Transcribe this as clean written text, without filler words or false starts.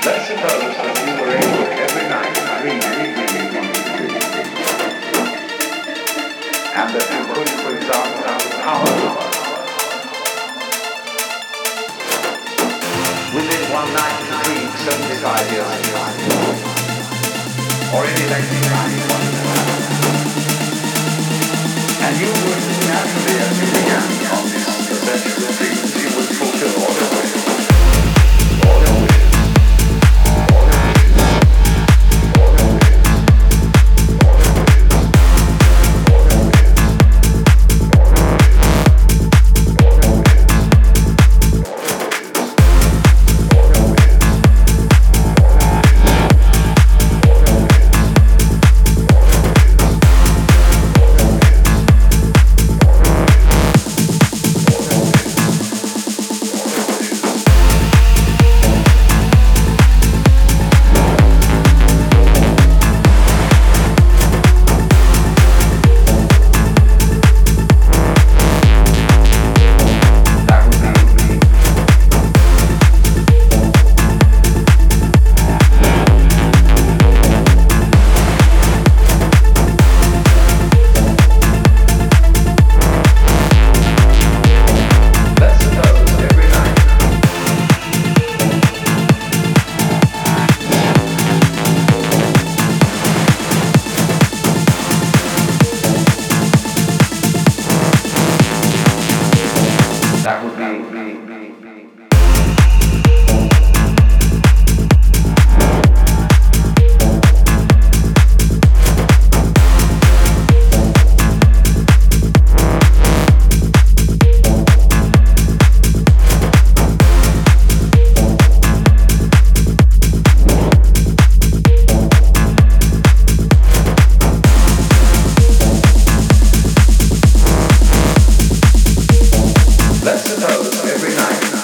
Let's suppose that you were able every night to dream any dream you wanted to dream. And that you could, for example, have the power within one night to dream 75 years of time. Or any length of time you wanted to have. And you would naturally, as you began on this adventure of dreams, you would fulfill all your wishes. All your wishes. All your wishes. All your wishes. All your wishes. All your wishes. All your wishes. All your wishes. All your wishes. Let's suppose every night